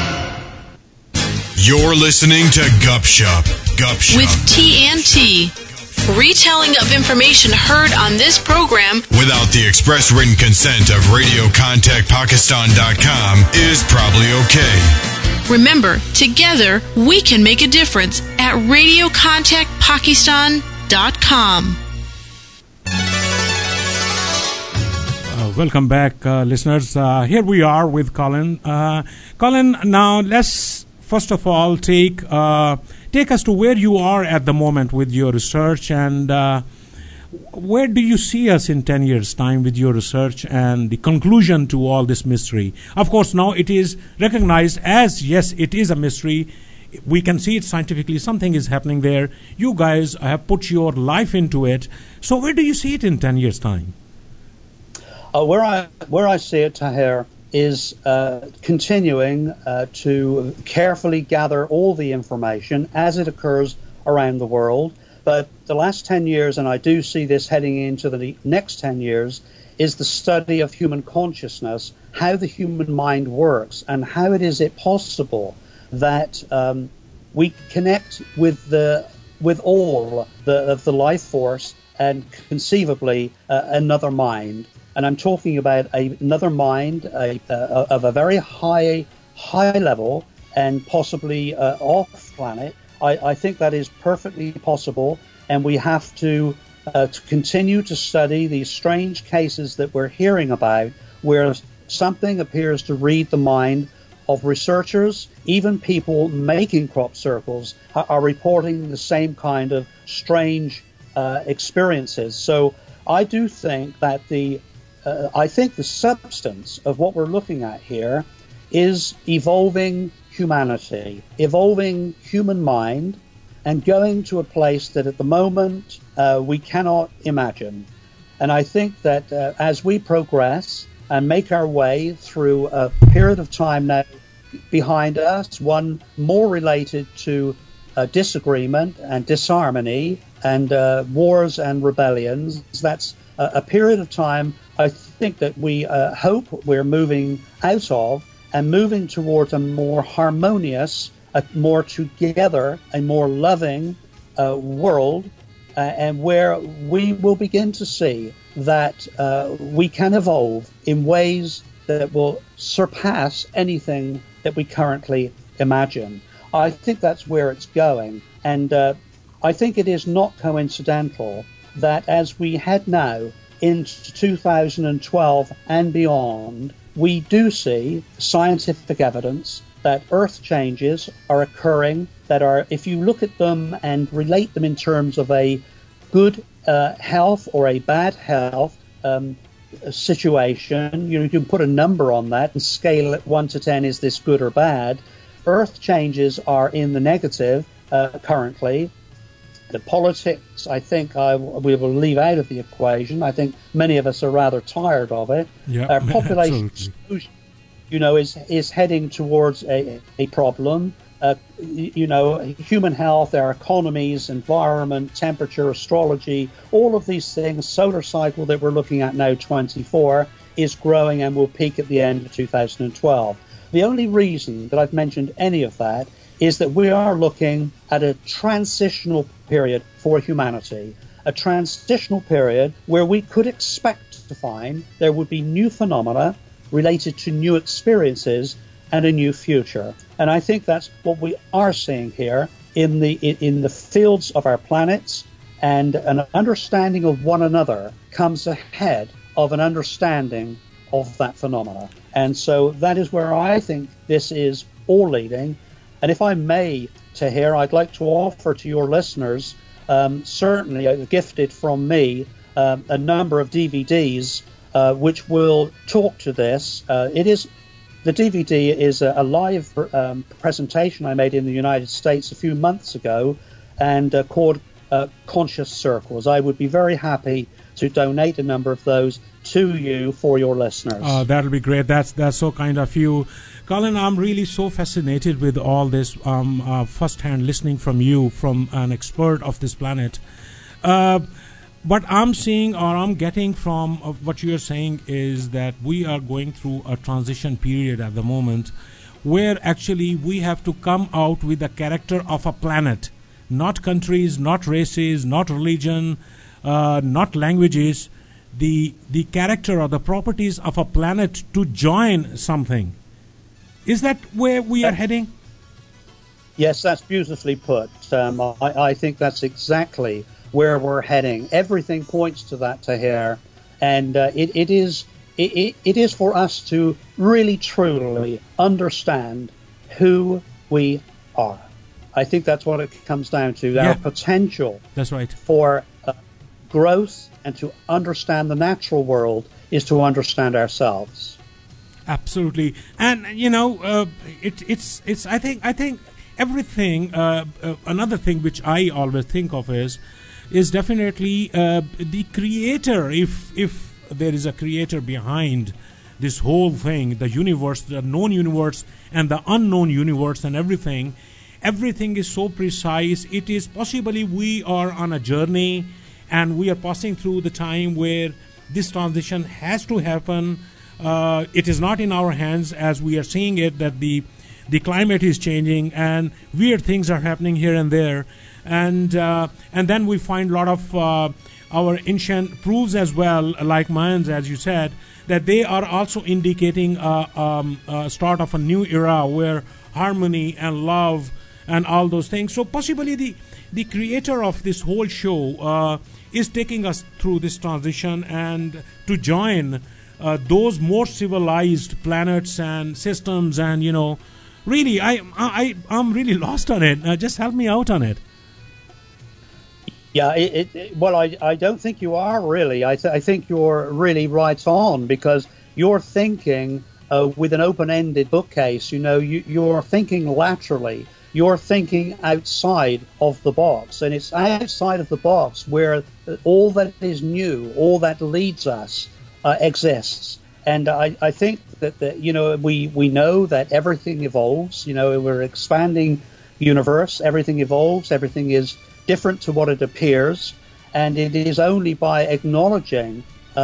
You're listening to Gup Shop. Gup Shop.
With TNT. Retelling of information heard on this program
without the express written consent of RadioContactPakistan.com is probably okay.
Remember, together we can make a difference at RadioContactPakistan.com.
Welcome back, listeners. Here we are with Colin. Colin, now let's first of all take us to where you are at the moment with your research, and where do you see us in 10 years' time with your research and the conclusion to all this mystery? Of course, now it is recognized as, yes, it is a mystery. We can see it scientifically. Something is happening there. You guys have put your life into it. So where do you see it in 10 years' time?
Where I see it, Tahir, is continuing to carefully gather all the information as it occurs around the world. But the last 10 years, and I do see this heading into the next 10 years, is the study of human consciousness, how the human mind works, and how it possible that we connect with all of the life force and conceivably another mind. And I'm talking about another mind of a very high level and possibly off planet. I think that is perfectly possible, and we have to continue to study these strange cases that we're hearing about, where something appears to read the mind of researchers. Even people making crop circles are reporting the same kind of strange experiences. So I do think that the substance of what we're looking at here is evolving humanity, evolving human mind, and going to a place that at the moment we cannot imagine. And I think that as we progress and make our way through a period of time now behind us, one more related to disagreement and disharmony and wars and rebellions, that's a period of time I think that we hope we're moving out of and moving towards a more harmonious, a more together, a more loving world, and where we will begin to see that we can evolve in ways that will surpass anything that we currently imagine. I think that's where it's going, and I think it is not coincidental that as we head now into 2012 and beyond, we do see scientific evidence that earth changes are occurring that are, if you look at them and relate them in terms of a good health or a bad health situation, you can put a number on that and scale it 1 to 10, is this good or bad? Earth changes are in the negative currently. The politics, I think, we will leave out of the equation. I think many of us are rather tired of it.
Yep,
Our population exclusion, is heading towards a problem. Human health, our economies, environment, temperature, astrology, all of these things, solar cycle that we're looking at now, 24, is growing and will peak at the end of 2012. The only reason that I've mentioned any of that is that we are looking at a transitional period for humanity, a transitional period where we could expect to find there would be new phenomena related to new experiences and a new future. And I think that's what we are seeing here in the fields of our planets, and an understanding of one another comes ahead of an understanding of that phenomena. And so that is where I think this is all leading. And if I may, Tahir, I'd like to offer to your listeners, certainly gifted from me, a number of DVDs which will talk to this. The DVD is a live presentation I made in the United States a few months ago, and called Conscious Circles. I would be very happy to donate a number of those to you for your listeners.
That'll be great. That's so kind of you. Colin, I'm really so fascinated with all this first-hand listening from you, from an expert of this planet. What I'm seeing, or I'm getting from what you're saying, is that we are going through a transition period at the moment where actually we have to come out with the character of a planet, not countries, not races, not religion, not languages, the character or the properties of a planet to join something. Is that where we are heading?
Yes, that's beautifully put. I think that's exactly where we're heading. Everything points to that, Tahir, and it is for us to really truly understand who we are. I think that's what it comes down to.
Yeah.
Our potential.
That's right.
For growth and to understand the natural world is to understand ourselves.
Absolutely, and it's. I think everything. Another thing which I always think of is definitely the creator. If there is a creator behind this whole thing, the universe, the known universe, and the unknown universe, and everything is so precise. It is possibly we are on a journey, and we are passing through the time where this transition has to happen. It is not in our hands, as we are seeing it, that the climate is changing and weird things are happening here and there, and then we find a lot of our ancient proofs as well, like Mayans, as you said, that they are also indicating a start of a new era where harmony and love and all those things. So possibly the creator of this whole show is taking us through this transition and to join those more civilized planets and systems, and really I'm really lost on it. Just help me out on it.
Yeah, well, I don't think you are really. I think you're really right on, because you're thinking with an open-ended bookcase. You're thinking laterally. You're thinking outside of the box, and it's outside of the box where all that is new, all that leads us, exists. And I think that we know that everything evolves. We're expanding universe. Everything evolves. Everything is different to what it appears, and it is only by acknowledging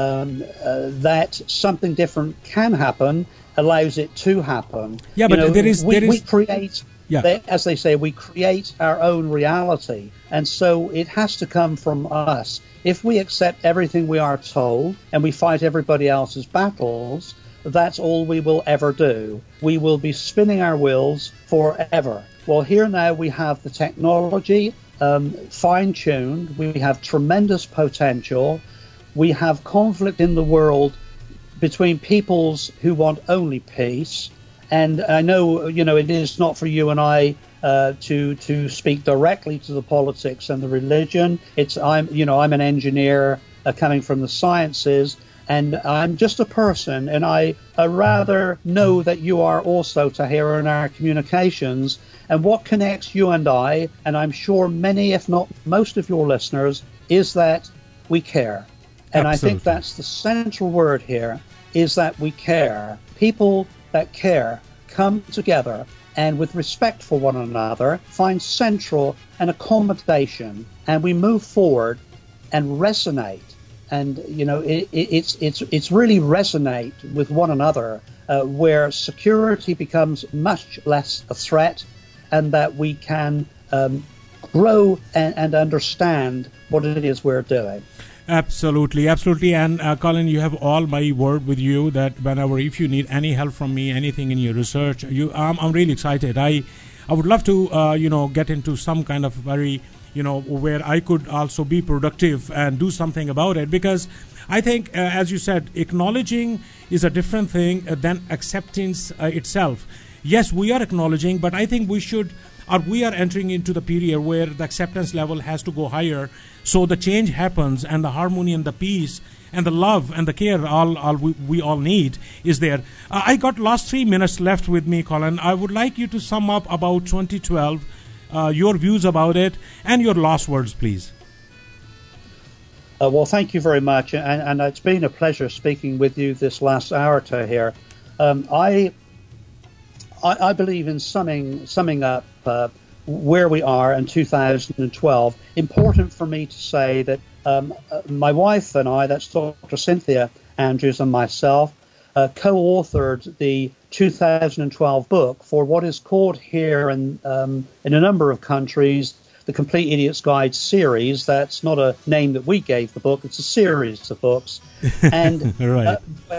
that something different can happen allows it to happen.
Yeah, but
we create.
Yeah.
As they say, we create our own reality, and so it has to come from us. If we accept everything we are told and we fight everybody else's battles, that's all we will ever do. We will be spinning our wheels forever. Well, here now we have the technology fine-tuned. We have tremendous potential. We have conflict in the world between peoples who want only peace. And I know, it is not for you and I to speak directly to the politics and the religion. I'm an engineer coming from the sciences, and I'm just a person, and I rather know that you are also, Tahir, in our communications. And what connects you and I, and I'm sure many, if not most of your listeners, is that we care. And
Absolutely.
I think that's the central word here, is that we care. People that care come together and with respect for one another find central an accommodation, and we move forward and resonate. And it's really resonate with one another, where security becomes much less a threat, and that we can grow and understand what it is we're doing.
Absolutely. And Colin, you have all my word with you that whenever, if you need any help from me, anything in your research, I'm really excited. I would love to get into some kind of very where I could also be productive and do something about it, because I think, as you said, acknowledging is a different thing than acceptance itself. Yes, we are acknowledging, but I think we are entering into the period where the acceptance level has to go higher, so the change happens, and the harmony and the peace and the love and the care we all need is there. I got last 3 minutes left with me, Colin. I would like you to sum up about 2012, your views about it, and your last words, please.
Well, thank you very much, and it's been a pleasure speaking with you this last hour, Tahir. I believe in summing up where we are in 2012. Important for me to say that my wife and I, that's Dr. Cynthia Andrews and myself, co-authored the 2012 book for what is called here in a number of countries the Complete Idiot's Guide series. That's not a name that we gave the book; it's a series of books. And
right.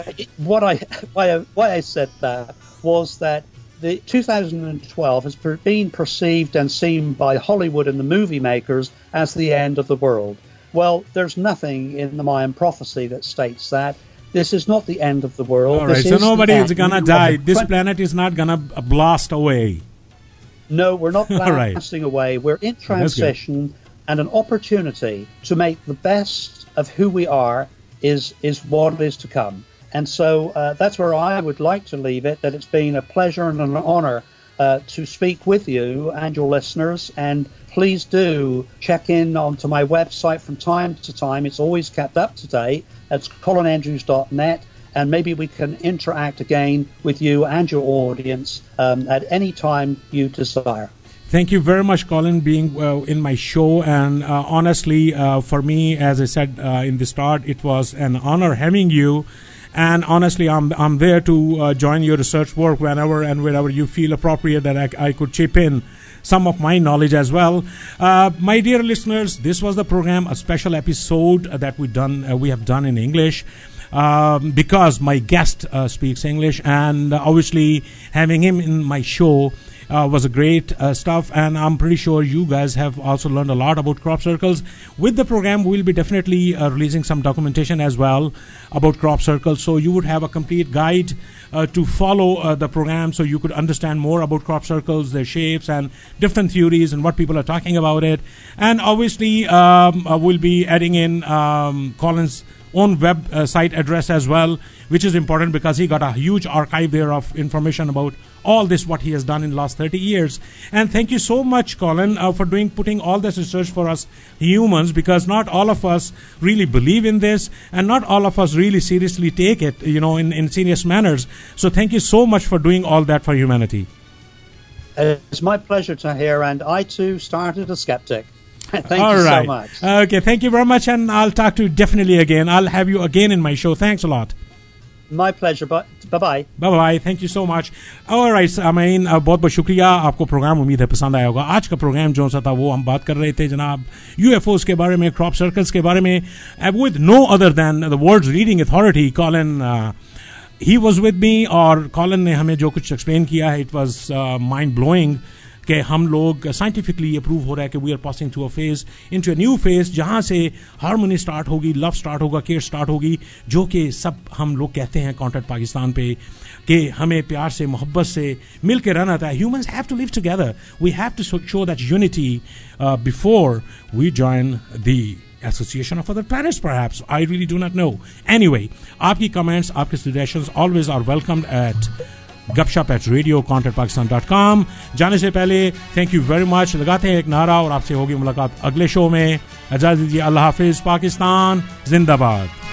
Why I said that was that the 2012 has been perceived and seen by Hollywood and the movie makers as the end of the world. Well, there's nothing in the Mayan prophecy that states that. This is not the end of the world.
All right, so nobody is going to die. This planet is not going to blast away.
No, we're not blasting away. We're in transition, and an opportunity to make the best of who we are is what is to come. And so that's where I would like to leave it, that it's been a pleasure and an honor to speak with you and your listeners. And please do check in onto my website from time to time. It's always kept up to date. That's colinandrews.net. And maybe we can interact again with you and your audience at any time you desire.
Thank you very much, Colin, being in my show. And honestly, for me, as I said in the start, it was an honor having you. And honestly, I'm there to join your research work whenever and wherever you feel appropriate that I could chip in some of my knowledge as well. My dear listeners, this was the program, a special episode that we have done in English. Because my guest speaks English, and obviously having him in my show was a great stuff, and I'm pretty sure you guys have also learned a lot about crop circles. With the program, we'll be definitely releasing some documentation as well about crop circles, so you would have a complete guide to follow the program, so you could understand more about crop circles, their shapes, and different theories and what people are talking about it. And obviously, we'll be adding in Colin's own web site address as well, which is important because he got a huge archive there of information about all this, what he has done in the last 30 years. And thank you so much, Colin, for putting all this research for us humans, because not all of us really believe in this, and not all of us really seriously take it, in serious manners. So thank you so much for doing all that for humanity.
It's my pleasure to hear, and I too started a skeptic. Thank you
so
much.
Okay, thank you very much, and I'll talk to you definitely again. I'll have you again in my show. Thanks a lot.
My pleasure. Bye-bye.
Bye-bye. Thank you so much. All right, सामीन बहुत-बहुत शुक्रिया. आपको programme उम्मीद है पसंद आया होगा. आज का प्रोग्राम जो सा था वो हम बात कर रहे थे जनाब UFOs के बारे में, क्रॉप सर्कल्स के बारे में, with no other than the world's leading authority, Colin. He was with me, और Colin ने हमें जो कुछ एक्सप्लेन किया है, it was mind-blowing. कि हम लोग साइंटिफिकली अप्रूव हो रहा है कि we are passing to a phase into a new phase जहां से हार्मनी स्टार्ट होगी, लव स्टार्ट होगा, केयर स्टार्ट होगी, जो कि सब हम लोग कहते हैं कॉन्टेक्ट पाकिस्तान पे कि हमें प्यार से मोहब्बत से मिल के रहना था. Humans have to live together. We have to show that unity before we join the Association of Other Planets, perhaps. I really do not know. Anyway, आपकी comments, आपके suggestions always are welcomed at gupshup@radiocontactpakistan.com. जाने से पहले thank you very much. लगाते हैं एक नारा और आपसे होगी मुलाकात अगले शो में. इजाज़त दीजिए. अल्लाह हाफिज. पाकिस्तान जिंदाबाद.